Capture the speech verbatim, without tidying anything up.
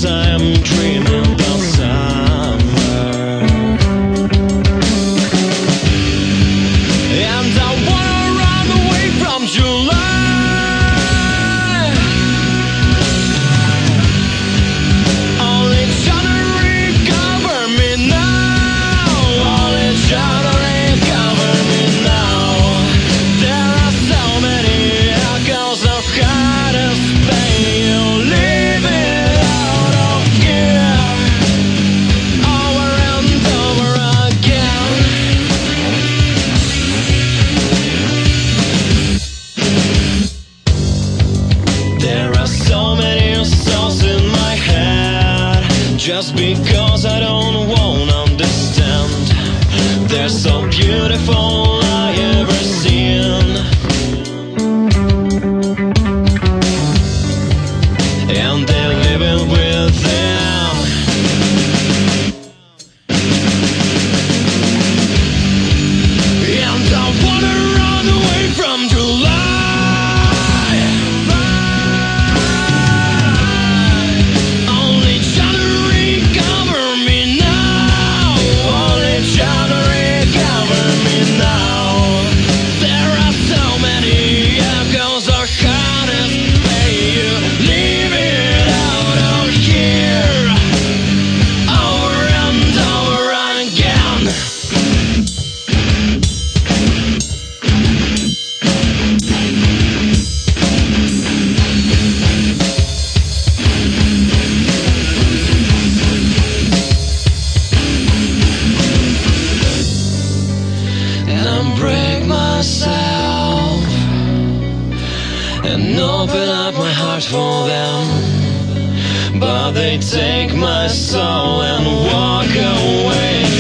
'cause I'm dreaming the summer. And I wanna run away from July. Only trying to recover me now. Only trying to recover me now. There are so many echoes of hardest pain. Leave it out of here, over and over again. There are so many songs in my head, just because I don't wanna understand. They're so beautiful, I ever seen. And they're living with them. And I wanna run away from July. Only trying to recover me now. Only trying to recover me now. There are so many echoes of hardest pain. Leave it out of here, over and over again. And I break myself and open up my heart for them, but they take my soul and walk away.